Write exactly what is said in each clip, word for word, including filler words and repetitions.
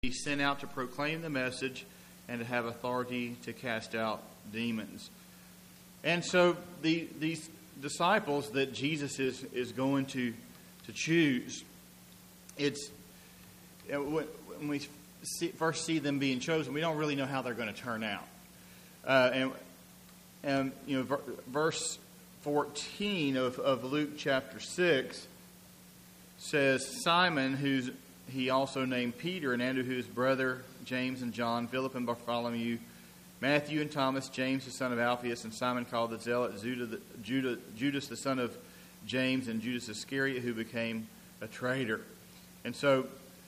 be sent out to proclaim the message and to have authority to cast out demons. And so the, these disciples that Jesus is, is going to, to choose, it's when we see, first see them being chosen, we don't really know how they're going to turn out. Uh, and, and, you know, verse fourteen of, of Luke chapter six says, Simon, who's he also named Peter, and Andrew, whose brother, James and John, Philip and Bartholomew, Matthew and Thomas, James the son of Alphaeus, and Simon called the Zealot, Judah, the, Judah, Judas the son of James, and Judas Iscariot, who became a traitor. And so,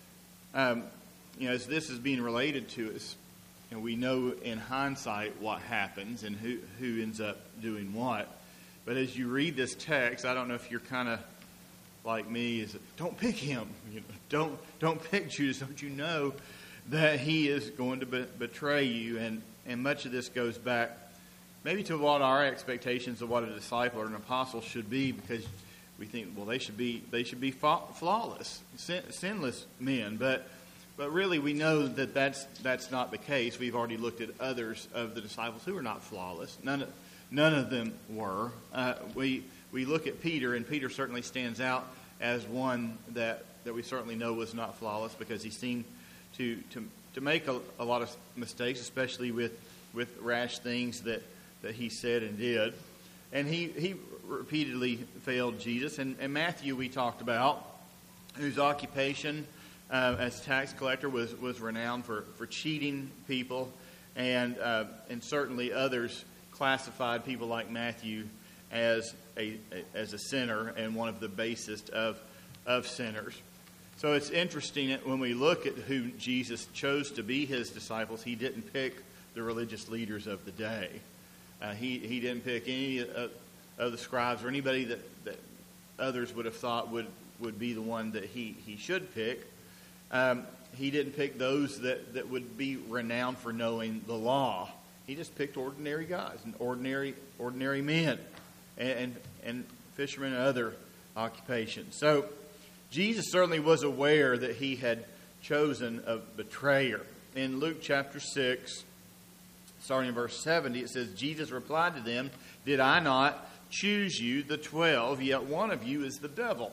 um, you know, as this is being related to us, you know, we know in hindsight what happens and who, who ends up doing what. But as you read this text, I don't know if you're kind of like me, is don't pick him. You know, don't don't pick Judas. Don't you know that he is going to be, betray you? And and much of this goes back maybe to what our expectations of what a disciple or an apostle should be, because we think, well, they should be they should be flawless, sin, sinless men. But but really, we know that that's that's not the case. We've already looked at others of the disciples who are not flawless. None of none of them were. Uh, we. We look at Peter, and Peter certainly stands out as one that, that we certainly know was not flawless, because he seemed to to, to make a, a lot of mistakes, especially with, with rash things that, that he said and did. And he, he repeatedly failed Jesus. And, and Matthew, we talked about, whose occupation uh, as tax collector was, was renowned for, for cheating people. And, uh, and certainly others classified people like Matthew as a, a as a sinner and one of the basest of of sinners. So it's interesting that when we look at who Jesus chose to be his disciples, he didn't pick the religious leaders of the day. Uh, he he didn't pick any of, of the scribes or anybody that, that others would have thought would, would be the one that he, he should pick. Um, he didn't pick those that, that would be renowned for knowing the law. He just picked ordinary guys and ordinary ordinary men. And, and fishermen and other occupations. So Jesus certainly was aware that he had chosen a betrayer. In Luke chapter six, starting in verse seventy, it says, Jesus replied to them, Did I not choose you, the twelve, yet one of you is the devil?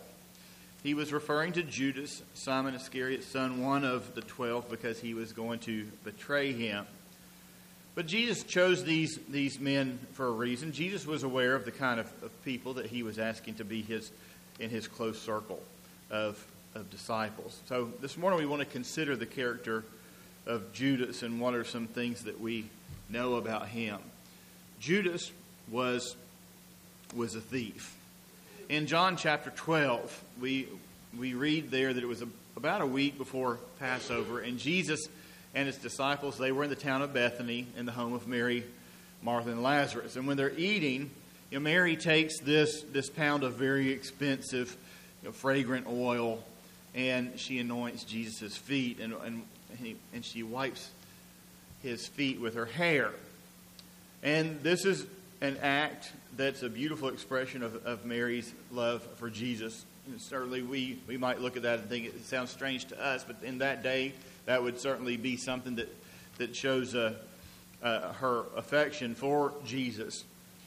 He was referring to Judas, Simon Iscariot's son, one of the twelve, because he was going to betray him. But Jesus chose these, these men for a reason. Jesus was aware of the kind of, of people that he was asking to be his in his close circle of, of disciples. So this morning we want to consider the character of Judas and what are some things that we know about him. Judas was, was a thief. In John chapter twelve, we, we read there that it was a, about a week before Passover, and Jesus and his disciples, they were in the town of Bethany in the home of Mary, Martha, and Lazarus. And when they're eating, you know, Mary takes this, this pound of very expensive, you know, fragrant oil, and she anoints Jesus' feet, and, and, he, and she wipes his feet with her hair. And this is an act that's a beautiful expression of, of Mary's love for Jesus. And certainly we, we might look at that and think it sounds strange to us, but in that day, that would certainly be something that, that shows uh, uh, her affection for Jesus.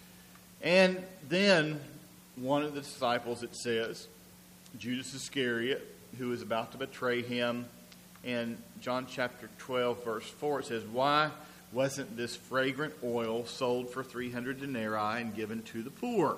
And then one of the disciples, it says, Judas Iscariot, who is about to betray him, in John chapter twelve, verse four, it says, Why wasn't this fragrant oil sold for three hundred denarii and given to the poor?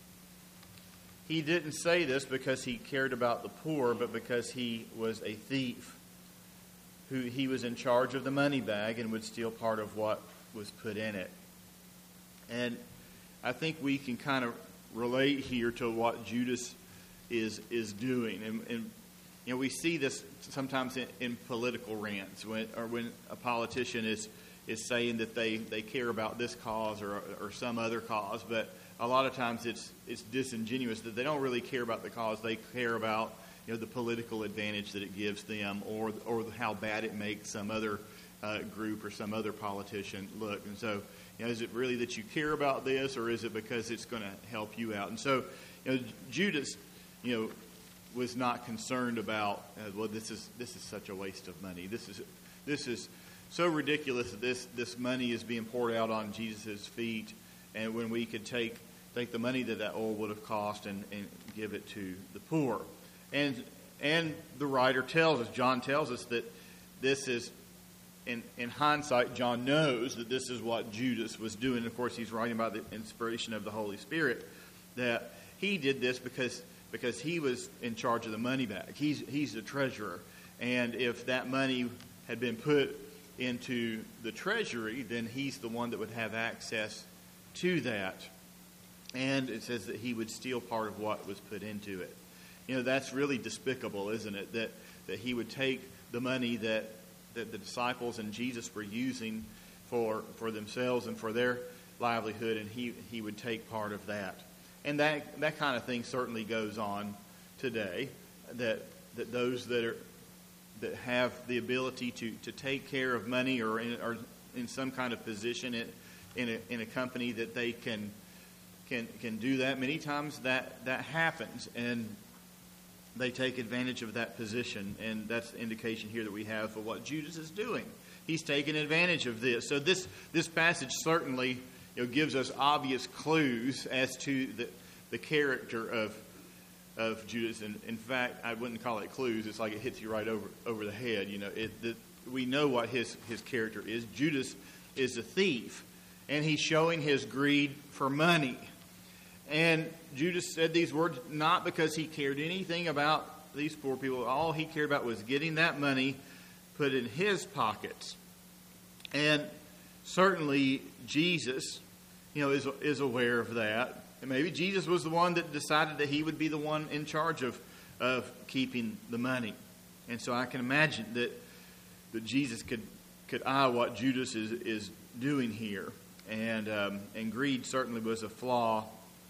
He didn't say this because he cared about the poor, but because he was a thief. Who he was in charge of the money bag and would steal part of what was put in it. And I think we can kind of relate here to what Judas is is doing. And, and you know, we see this sometimes in, in political rants, when or when a politician is is saying that they, they care about this cause or or some other cause, but a lot of times it's it's disingenuous that they don't really care about the cause. They care about, you know, the political advantage that it gives them, or or how bad it makes some other uh, group or some other politician look. And so, you know, is it really that you care about this, or is it because it's going to help you out? And so, you know, Judas, you know, was not concerned about, uh, well, this is this is such a waste of money. This is this is so ridiculous that this this money is being poured out on Jesus' feet, and when we could take take the money that that oil would have cost and, and give it to the poor. And and the writer tells us, John tells us that this is, in, in hindsight, John knows that this is what Judas was doing. Of course, he's writing about the inspiration of the Holy Spirit, that he did this because because he was in charge of the money bag. He's he's the treasurer. And if that money had been put into the treasury, then he's the one that would have access to that. And it says that he would steal part of what was put into it. You know, that's really despicable, isn't it? That that he would take the money that, that the disciples and Jesus were using for for themselves and for their livelihood, and he, he would take part of that. And that that kind of thing certainly goes on today, that that those that are that have the ability to, to take care of money or in, or in some kind of position in, in a in a company, that they can can can do that. Many times that, that happens, and they take advantage of that position, and that's the indication here that we have for what Judas is doing. He's taking advantage of this. So this this passage certainly, you know, gives us obvious clues as to the the character of of Judas. And in fact, I wouldn't call it clues. It's like it hits you right over over the head. You know, it, the, we know what his his character is. Judas is a thief, and he's showing his greed for money. And Judas said these words not because he cared anything about these poor people. All he cared about was getting that money put in his pockets. And certainly Jesus, you know, is is aware of that. And maybe Jesus was the one that decided that he would be the one in charge of of keeping the money. And so I can imagine that that Jesus could could eye what Judas is is doing here. And um, and greed certainly was a flaw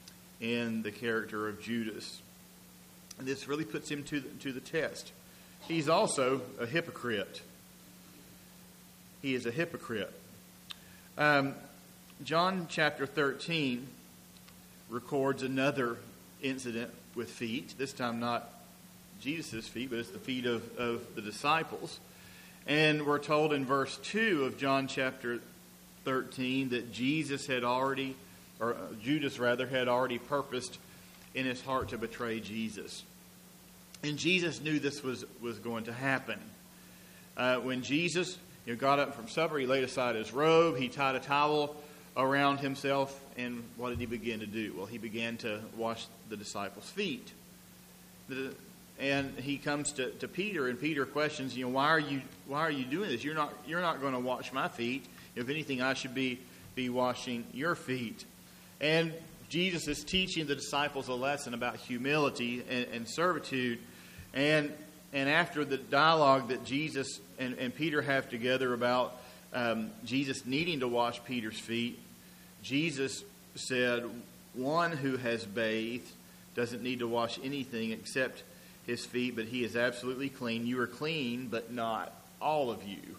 in the character of Judas. And this really puts him to the, to the test. He's also a hypocrite. He is a hypocrite. Um, John chapter thirteen records another incident with feet. This time not Jesus' feet, but it's the feet of, of the disciples. And we're told in verse two of John chapter thirteen that Jesus had already, or Judas rather, had already purposed in his heart to betray Jesus. And Jesus knew this was, was going to happen. Uh, when Jesus you know, got up from supper, he laid aside his robe, he tied a towel around himself, and what did he begin to do? Well, he began to wash the disciples' feet. The, and he comes to, to Peter, and Peter questions, you know, why are you why are you doing this? You're not you're not going to wash my feet. If anything, I should be be washing your feet. And Jesus is teaching the disciples a lesson about humility and, and servitude. And and after the dialogue that Jesus and, and Peter have together about um, Jesus needing to wash Peter's feet, Jesus said, one who has bathed doesn't need to wash anything except his feet, but he is absolutely clean. You are clean, but not all of you.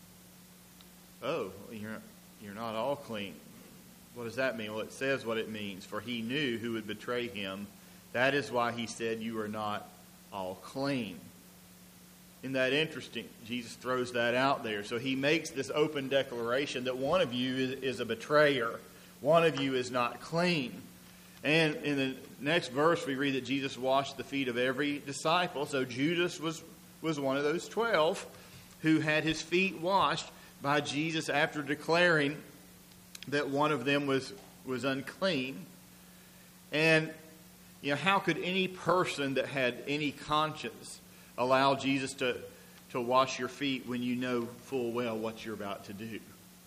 Oh, you're you're not all clean. What does that mean? Well, it says what it means. For he knew who would betray him. That is why he said, you are not all clean. Isn't that interesting? Jesus throws that out there. So he makes this open declaration that one of you is, is a betrayer. One of you is not clean. And in the next verse, we read that Jesus washed the feet of every disciple. So Judas was, was one of those twelve who had his feet washed by Jesus after declaring that one of them was, was unclean. And, you know, how could any person that had any conscience allow Jesus to, to wash your feet when you know full well what you're about to do?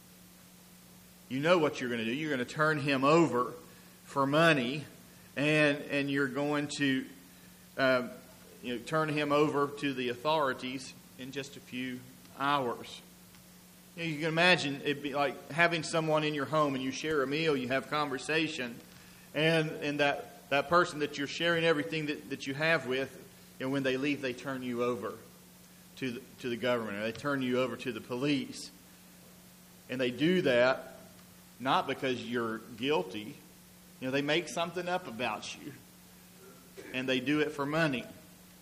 You know what you're going to do. You're going to turn him over for money, and and you're going to um, you know, turn him over to the authorities in just a few hours. You know, you can imagine it'd be like having someone in your home and you share a meal, you have conversation, and and that, that person that you're sharing everything that, that you have with, you know, when they leave, they turn you over to the, to the government, or they turn you over to the police. And they do that not because you're guilty. You know, they make something up about you, and they do it for money.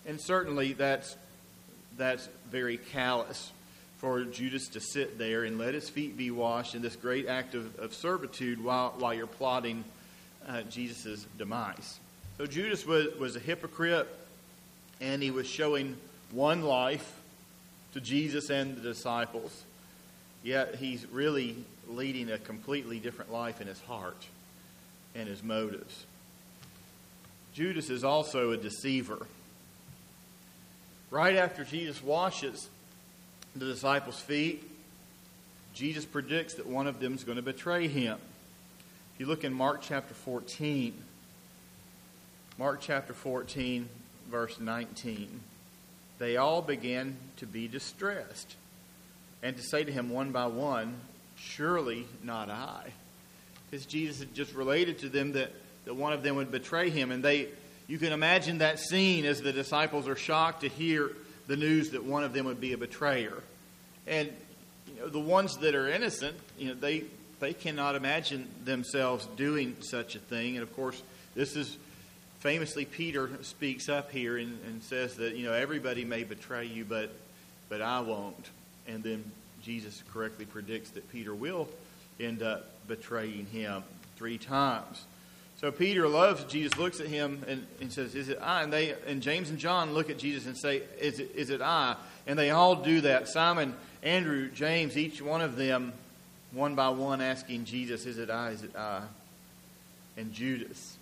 And certainly that's that's very callous for Judas to sit there and let his feet be washed in this great act of, of servitude while while you're plotting uh, Jesus' demise. So Judas was, was a hypocrite, and he was showing one life to Jesus and the disciples, yet he's really leading a completely different life in his heart and his motives. Judas is also a deceiver. Right after Jesus washes the disciples' feet, Jesus predicts that one of them is going to betray him. If you look in Mark chapter fourteen, Mark chapter fourteen, verse nineteen, they all began to be distressed and to say to him one by one, "Surely not I." Because Jesus had just related to them that, that one of them would betray him. And they, you can imagine that scene as the disciples are shocked to hear the news that one of them would be a betrayer. And you know, the ones that are innocent, you know, they they cannot imagine themselves doing such a thing. And of course, this is famously Peter speaks up here and, and says that, you know, everybody may betray you, but but I won't. And then Jesus correctly predicts that Peter will end up betraying him three times. So Peter loves Jesus, looks at him and, and says, "Is it I?" And they and James and John look at Jesus and say, "Is it is it I?" And they all do that. Simon, Andrew, James, each one of them, one by one, asking Jesus, "Is it I? Is it I?" And Judas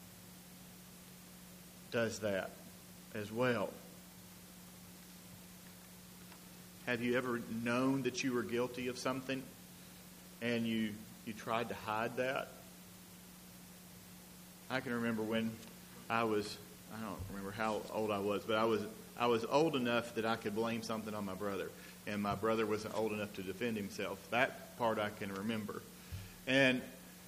does that as well. Have you ever known that you were guilty of something and you you tried to hide that? I can remember when I was, I don't remember how old I was, but I was I was old enough that I could blame something on my brother. And my brother wasn't old enough to defend himself. That part I can remember. And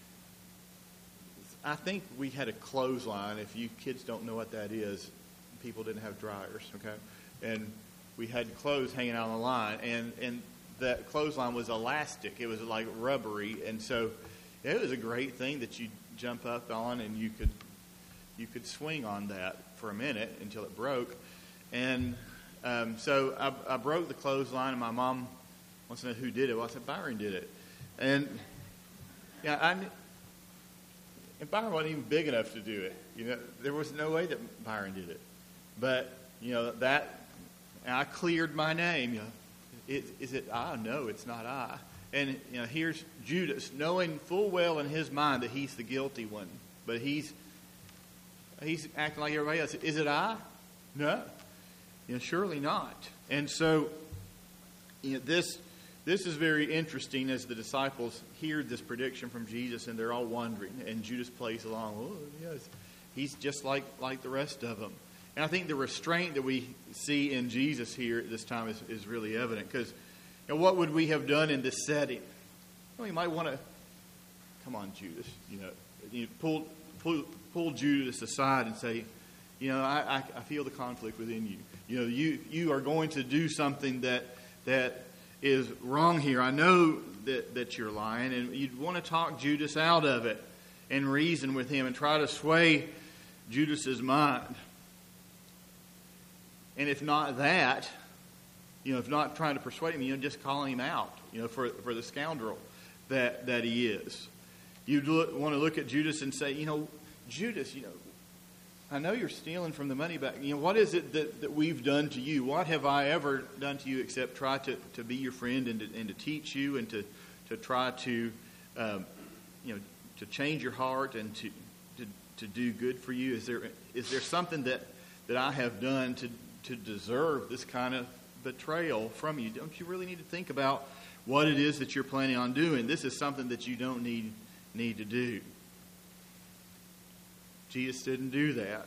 I think we had a clothesline. If you kids don't know what that is, people didn't have dryers, okay? And we had clothes hanging out on the line. And, and that clothesline was elastic. It was like rubbery. And so it was a great thing that you jump up on and you could you could swing on that for a minute until it broke. And um, so I, I broke the clothesline, and my mom wants to know who did it. Well, I said, Byron did it. And yeah, I, and Byron wasn't even big enough to do it. You know, there was no way that Byron did it. But you know that, and I cleared my name. You know, is, is it I? No, it's not I. And you know, here's Judas, knowing full well in his mind that he's the guilty one, but he's he's acting like everybody else. Is it I? No, you know, surely not. And so, you know, this this is very interesting as the disciples hear this prediction from Jesus, and they're all wondering. And Judas plays along. Oh, yes, he's just like like the rest of them. And I think the restraint that we see in Jesus here at this time is, is really evident, because you know, what would we have done in this setting? Well, you might want to, come on, Judas, you know, you pull, pull, pull Judas aside and say, you know, I, I, I feel the conflict within you. You know, you, you are going to do something that that is wrong here. I know that, that you're lying, and you'd want to talk Judas out of it and reason with him and try to sway Judas's mind. And if not that, you know, if not trying to persuade him, you know, just calling him out, you know, for for the scoundrel that that he is. You want to look at Judas and say, you know, Judas, you know, I know you're stealing from the money back. You know, what is it that, that we've done to you? What have I ever done to you except try to, to be your friend and to, and to teach you and to to try to, um, you know, to change your heart and to, to to do good for you? Is there is there something that, that I have done to to deserve this kind of betrayal from you? Don't you really need to think about what it is that you're planning on doing? This is something that you don't need need to do. Jesus didn't do that.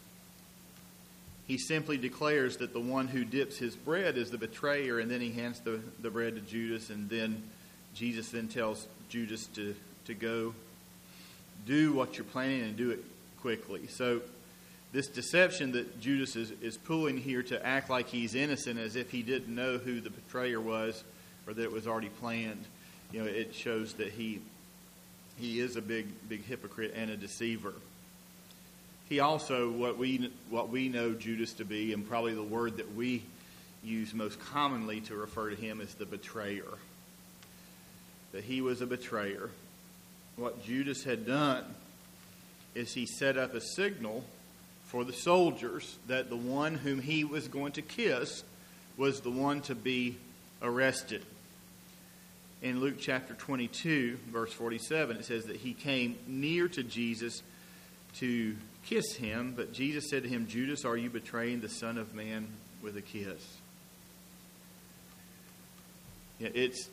He simply declares that the one who dips his bread is the betrayer, and then he hands the, the bread to Judas, and then Jesus then tells Judas to, to go do what you're planning and do it quickly. So this deception that Judas is, is pulling here to act like he's innocent as if he didn't know who the betrayer was or that it was already planned, you know, it shows that he he is a big, big hypocrite and a deceiver. he also, what we what we know Judas to be, and probably the word that we use most commonly to refer to him, is the betrayer. That he was a betrayer. What Judas had done is he set up a signal for the soldiers that the one whom he was going to kiss was the one to be arrested. In Luke chapter twenty-two, verse forty-seven, it says that he came near to Jesus to kiss him, but Jesus said to him, "Judas, are you betraying the Son of Man with a kiss?" Yeah, it's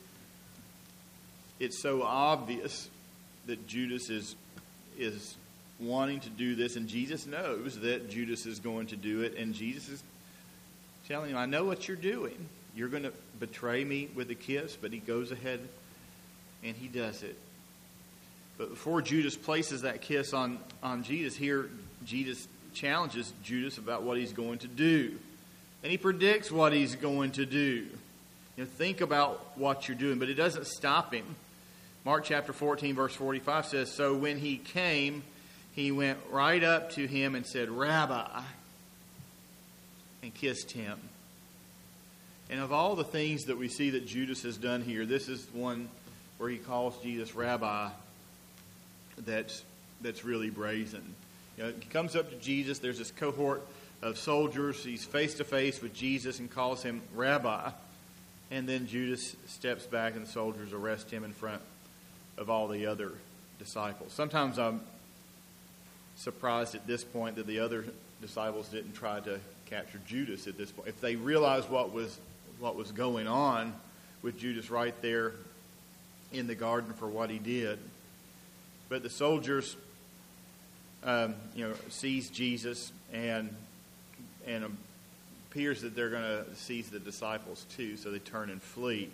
it's so obvious that Judas is is wanting to do this, and Jesus knows that Judas is going to do it, and Jesus is telling him, "I know what you're doing. You're going to betray me with a kiss," but he goes ahead and he does it. But before Judas places that kiss on, on Jesus, here Jesus challenges Judas about what he's going to do. And he predicts what he's going to do. You know, think about what you're doing, but it doesn't stop him. Mark chapter fourteen, verse forty-five says, "So when he came, he went right up to him and said, 'Rabbi,' and kissed him." And of all the things that we see that Judas has done here, this is one where he calls Jesus Rabbi that's that's really brazen. You know, he comes up to Jesus. There's this cohort of soldiers. He's face to face with Jesus and calls him Rabbi. And then Judas steps back and the soldiers arrest him in front of all the other disciples. Sometimes I'm surprised at this point that the other disciples didn't try to capture Judas at this point. If they realized what was what was going on with Judas right there in the garden for what he did. But the soldiers, um, you know, seize Jesus, and and um, appears that they're going to seize the disciples too, so they turn and flee.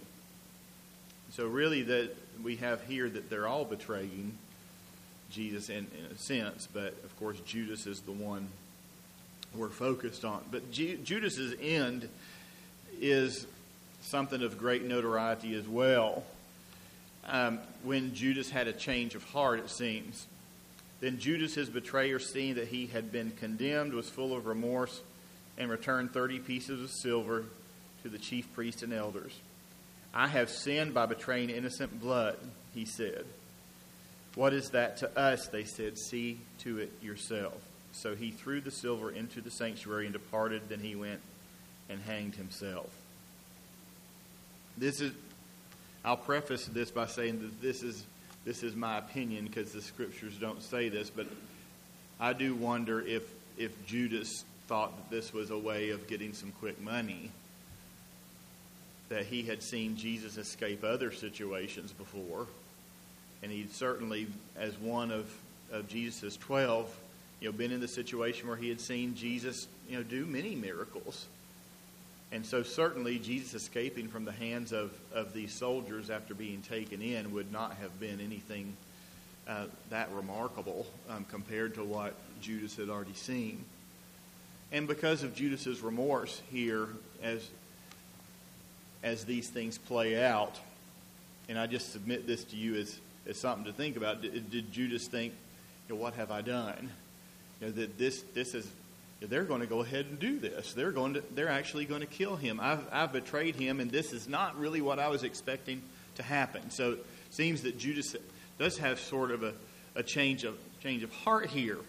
So really, that we have here that they're all betraying Jesus in, in a sense, but of course Judas is the one we're focused on. But Ju- Judas's end is something of great notoriety as well. Um, when Judas had a change of heart, it seems. Then Judas, his betrayer, seeing that he had been condemned, was full of remorse and returned thirty pieces of silver to the chief priests and elders. "I have sinned by betraying innocent blood," he said. "What is that to us?" they said. "See to it yourself." So he threw the silver into the sanctuary and departed. Then he went and hanged himself. This is, I'll preface this by saying that this is this is my opinion because the scriptures don't say this, but I do wonder if if Judas thought that this was a way of getting some quick money, that he had seen Jesus escape other situations before, and he'd certainly, as one of, of Jesus' twelve, you know, been in the situation where he had seen Jesus, you know, do many miracles. And so certainly Jesus escaping from the hands of, of these soldiers after being taken in would not have been anything uh, that remarkable um, compared to what Judas had already seen. And because of Judas's remorse here, as as these things play out, and I just submit this to you as, as something to think about, did, did Judas think, you know, what have I done? You know, that this this is, they're going to go ahead and do this. They're going to. They're actually going to kill him. I've, I've betrayed him, and this is not really what I was expecting to happen. So it seems that Judas does have sort of a, a change of change of heart here.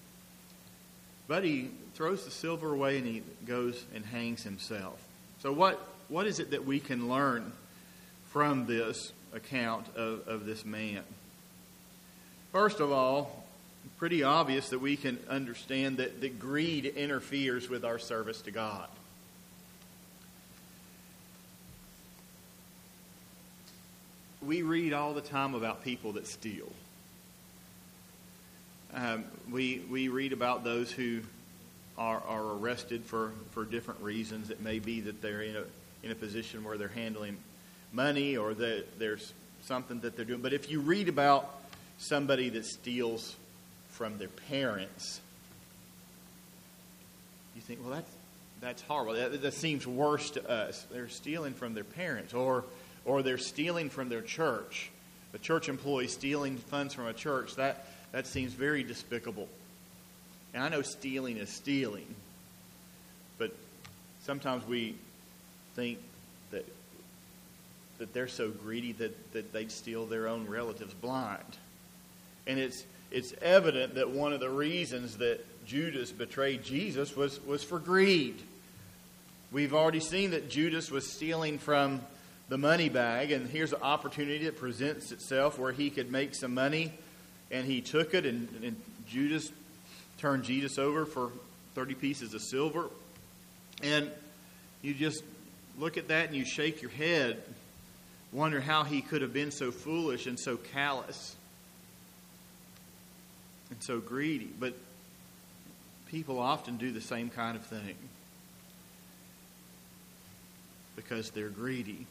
But he throws the silver away and he goes and hangs himself. So what what is it that we can learn from this account of, of this man? First of all, pretty obvious that we can understand that, that greed interferes with our service to God. We read all the time about people that steal. Um, we we read about those who are, are arrested for, for different reasons. It may be that they're in a in a position where they're handling money, or that there's something that they're doing. But if you read about somebody that steals from their parents, you think, well, that's that's horrible. That, that seems worse to us. They're stealing from their parents, or or they're stealing from their church. A church employee stealing funds from a church, that that seems very despicable. And I know stealing is stealing, but sometimes we think that that they're so greedy that, that they'd steal their own relatives blind. And it's it's evident that one of the reasons that Judas betrayed Jesus was, was for greed. We've already seen that Judas was stealing from the money bag, and here's an opportunity that presents itself where he could make some money, and he took it, and, and Judas turned Jesus over for thirty pieces of silver. And you just look at that and you shake your head, wonder how he could have been so foolish and so callous and so greedy. But people often do the same kind of thing because they're greedy.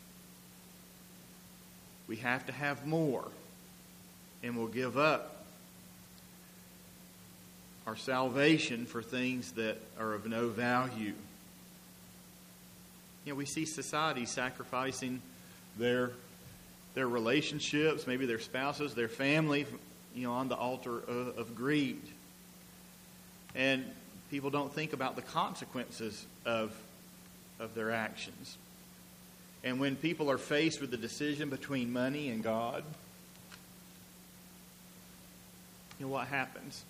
We have to have more, and we'll give up our salvation for things that are of no value. You know, we see society sacrificing their their relationships, maybe their spouses, their family, you know, on the altar of, of greed. And people don't think about the consequences of of their actions. And when people are faced with the decision between money and God, you know what happens?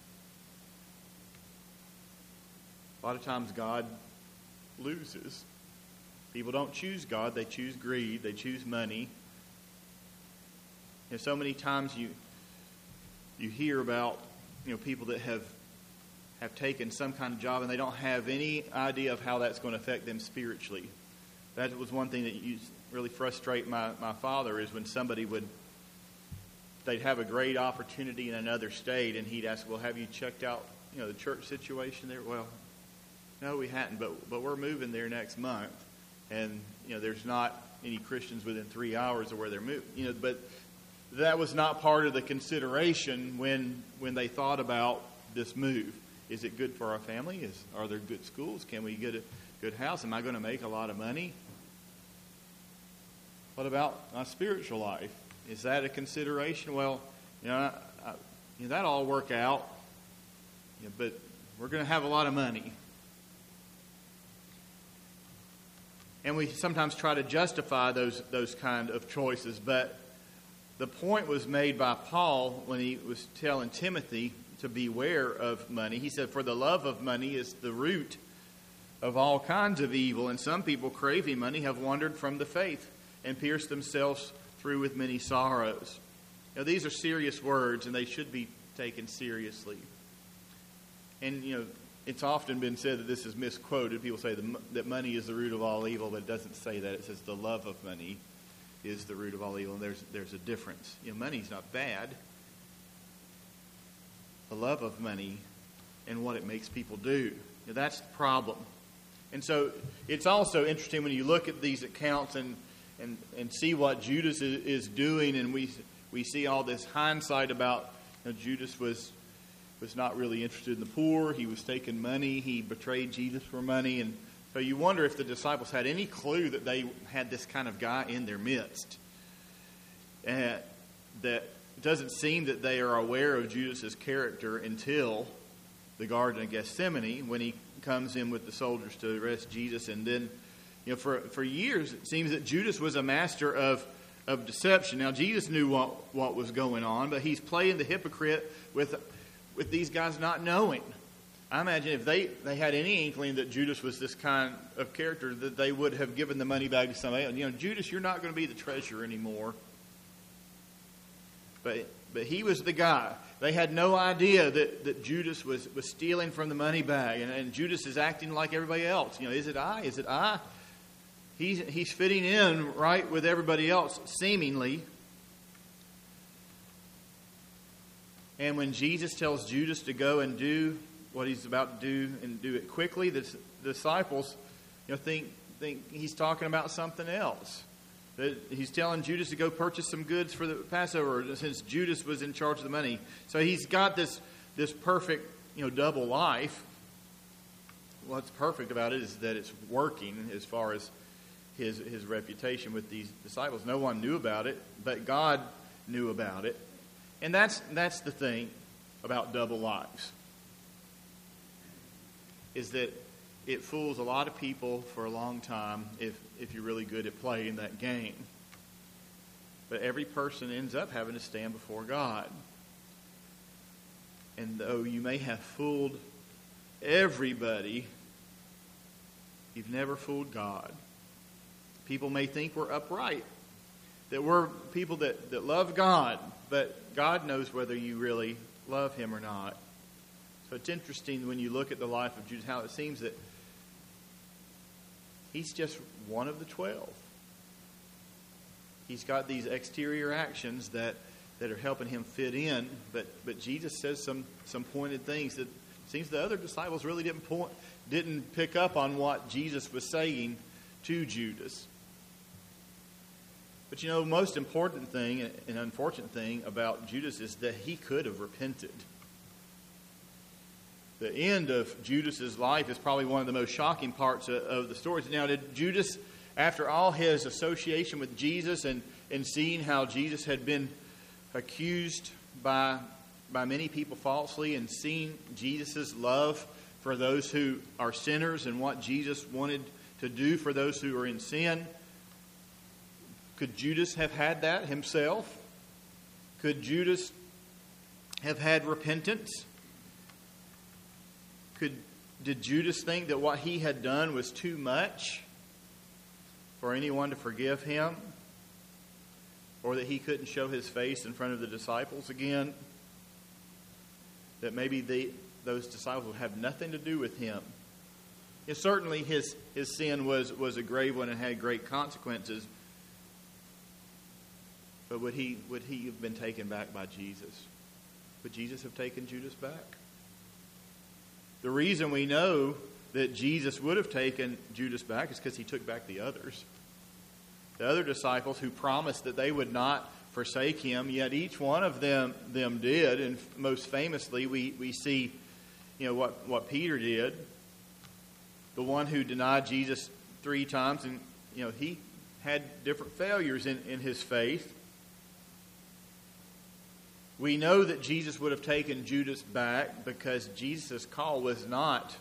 A lot of times God loses. People don't choose God, they choose greed, they choose money. You know, so many times you you hear about, you know, people that have have taken some kind of job and they don't have any idea of how that's going to affect them spiritually. That was one thing that used to really frustrate my, my father, is when somebody would, they'd have a great opportunity in another state and he'd ask, well, have you checked out, you know, the church situation there? Well, no, we hadn't, but but we're moving there next month. And, you know, there's not any Christians within three hours of where they're moving. You know, but that was not part of the consideration when when they thought about this move. Is it good for our family? Is are there good schools? Can we get a good house? Am I going to make a lot of money? What about my spiritual life? Is that a consideration? Well, you know, I, I, you know that'll all work out. You know, but we're going to have a lot of money. And we sometimes try to justify those those kind of choices. But the point was made by Paul when he was telling Timothy to beware of money. He said, for the love of money is the root of all kinds of evil. And some people craving money have wandered from the faith and pierced themselves through with many sorrows. Now, these are serious words, and they should be taken seriously. And, you know, it's often been said that this is misquoted. People say that money is the root of all evil, but it doesn't say that. It says the love of money is the root of all evil, and there's there's a difference. You know, money's not bad. The love of money and what it makes people do. You know, that's the problem. And so it's also interesting when you look at these accounts and and, and see what Judas is, is doing, and we we see all this hindsight about, you know, Judas was was not really interested in the poor. He was taking money. He betrayed Jesus for money. And so you wonder if the disciples had any clue that they had this kind of guy in their midst. Uh, that it doesn't seem that they are aware of Judas's character until the Garden of Gethsemane, when he comes in with the soldiers to arrest Jesus. And then, you know, for, for years, it seems that Judas was a master of, of deception. Now, Jesus knew what, what was going on, but he's playing the hypocrite with... with these guys not knowing. I imagine if they, they had any inkling that Judas was this kind of character, that they would have given the money back to somebody else. You know, Judas, you're not going to be the treasurer anymore. But but he was the guy. They had no idea that, that Judas was, was stealing from the money bag. And, and Judas is acting like everybody else. You know, is it I? Is it I? He's, he's fitting in right with everybody else, seemingly. And when Jesus tells Judas to go and do what he's about to do and do it quickly, the disciples, you know, think think he's talking about something else. That he's telling Judas to go purchase some goods for the Passover, since Judas was in charge of the money. So he's got this this perfect, you know, double life. What's perfect about it is that it's working as far as his his reputation with these disciples. No one knew about it, but God knew about it. And that's that's the thing about double lives. is that it fools a lot of people for a long time if, if you're really good at playing that game. But every person ends up having to stand before God. And though you may have fooled everybody, you've never fooled God. People may think we're upright, that we're people that, that love God, but God knows whether you really love Him or not. So it's interesting when you look at the life of Judas, how it seems that he's just one of the twelve. He's got these exterior actions that, that are helping him fit in, but, but Jesus says some, some pointed things that it seems the other disciples really didn't point, didn't pick up on what Jesus was saying to Judas. But you know, the most important thing and unfortunate thing about Judas is that he could have repented. The end of Judas's life is probably one of the most shocking parts of, of the story. Now, did Judas, after all his association with Jesus and, and seeing how Jesus had been accused by, by many people falsely, and seeing Jesus' love for those who are sinners and what Jesus wanted to do for those who are in sin, could Judas have had that himself? Could Judas have had repentance? Could, did Judas think that what he had done was too much for anyone to forgive him? Or that he couldn't show his face in front of the disciples again? That maybe the, those disciples would have nothing to do with him? And certainly his, his sin was, was a grave one and had great consequences. But would he, would he have been taken back by Jesus? Would Jesus have taken Judas back? The reason we know that Jesus would have taken Judas back is because he took back the others. The other disciples who promised that they would not forsake him, yet each one of them them did. And most famously, we, we see you know what, what Peter did. The one who denied Jesus three times, and you know he had different failures in, in his faith. We know that Jesus would have taken Judas back because Jesus' call was not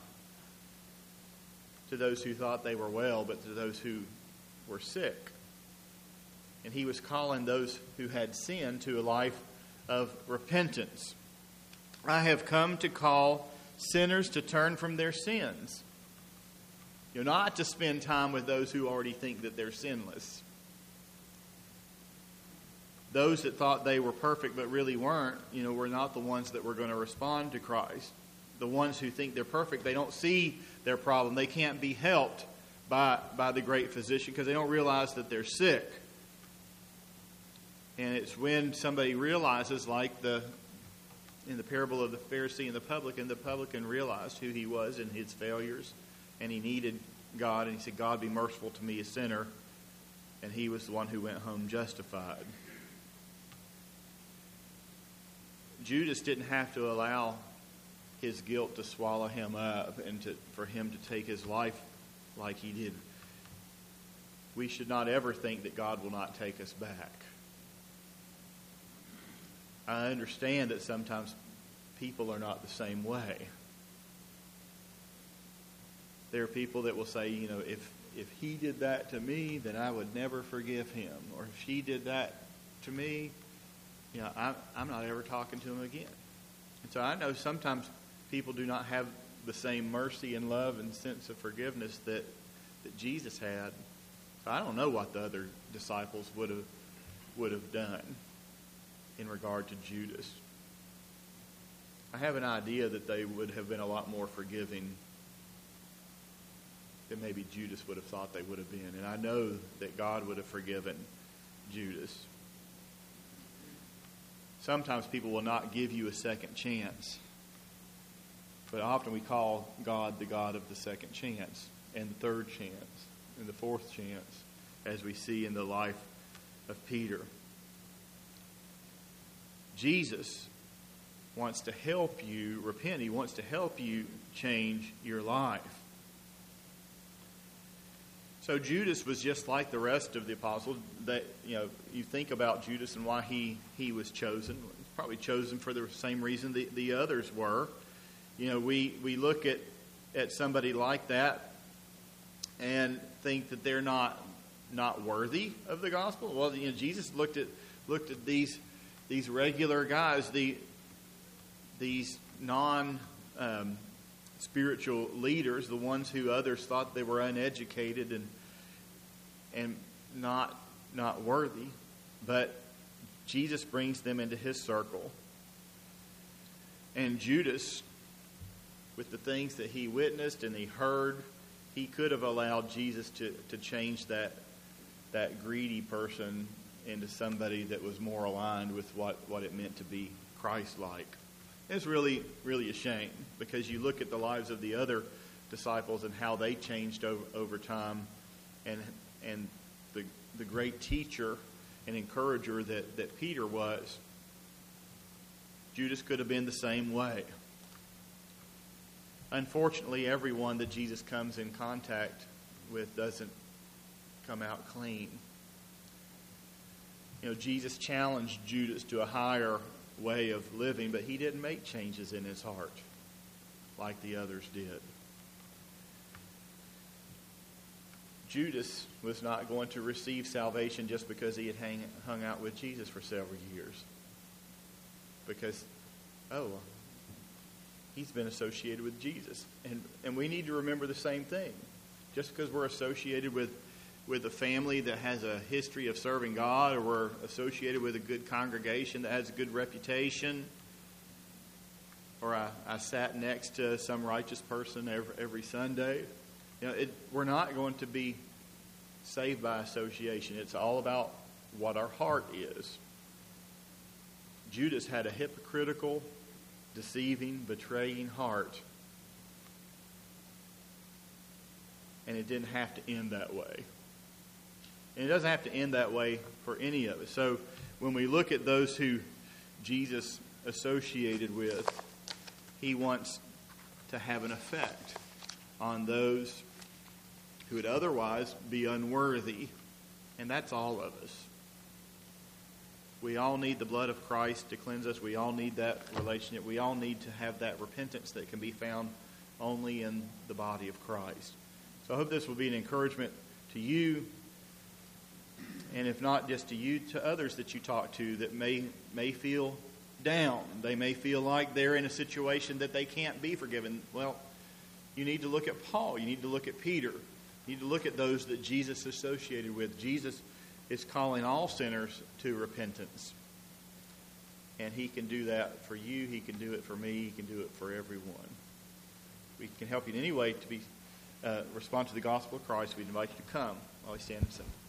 to those who thought they were well, but to those who were sick. And he was calling those who had sinned to a life of repentance. I have come to call sinners to turn from their sins. You know, not to spend time with those who already think that they're sinless. Those that thought they were perfect but really weren't, you know, were not the ones that were going to respond to Christ. The ones who think they're perfect, they don't see their problem. They can't be helped by, by the great physician because they don't realize that they're sick. And it's when somebody realizes, like the in the parable of the Pharisee and the publican, the publican realized who he was and his failures, and he needed God, and he said, God, be merciful to me, a sinner. And he was the one who went home justified. Judas didn't have to allow his guilt to swallow him up and to, for him to take his life like he did. We should not ever think that God will not take us back. I understand that sometimes people are not the same way. There are people that will say, you know, if, if he did that to me, then I would never forgive him. Or if she did that to me, you know, I, I'm not ever talking to him again. And so I know sometimes people do not have the same mercy and love and sense of forgiveness that, that Jesus had. So I don't know what the other disciples would have would have done in regard to Judas. I have an idea that they would have been a lot more forgiving than maybe Judas would have thought they would have been. And I know that God would have forgiven Judas. Sometimes people will not give you a second chance. But often we call God the God of the second chance, and the third chance, and the fourth chance, as we see in the life of Peter. Jesus wants to help you repent. He wants to help you change your life. So Judas was just like the rest of the apostles. That, you know, you think about Judas and why he, he was chosen. He was probably chosen for the same reason the, the others were. You know, we, we look at at somebody like that and think that they're not not worthy of the gospel? Well, you know, Jesus looked at looked at these these regular guys, the these non um, spiritual leaders, the ones who others thought they were uneducated and and not not worthy, but Jesus brings them into his circle. And Judas, with the things that he witnessed and he heard, he could have allowed Jesus to, to change that that greedy person into somebody that was more aligned with what, what it meant to be Christ-like. It's really, really a shame, because you look at the lives of the other disciples and how they changed over, over time, and and the the great teacher and encourager that, that Peter was. Judas could have been the same way. Unfortunately, everyone that Jesus comes in contact with doesn't come out clean. You know, Jesus challenged Judas to a higher way of living, but he didn't make changes in his heart like the others did. Judas was not going to receive salvation just because he had hang, hung out with Jesus for several years. Because, oh, he's been associated with Jesus. And and we need to remember the same thing. Just because we're associated with, with a family that has a history of serving God, or we're associated with a good congregation that has a good reputation, or I, I sat next to some righteous person every, every Sunday, you know, it, we're not going to be saved by association. It's all about what our heart is. Judas had a hypocritical, deceiving, betraying heart. And it didn't have to end that way. And it doesn't have to end that way for any of us. So when we look at those who Jesus associated with, he wants to have an effect on those who would otherwise be unworthy. And that's all of us. We all need the blood of Christ to cleanse us. We all need that relationship. We all need to have that repentance that can be found only in the body of Christ. So I hope this will be an encouragement to you, and if not just to you, to others that you talk to that may may feel down. They may feel like they're in a situation that they can't be forgiven. Well, you need to look at Paul. You need to look at Peter. You need to look at those that Jesus associated with. Jesus is calling all sinners to repentance. And he can do that for you. He can do it for me. He can do it for everyone. We can help you in any way to be uh, respond to the gospel of Christ. We invite you to come while we stand and sing.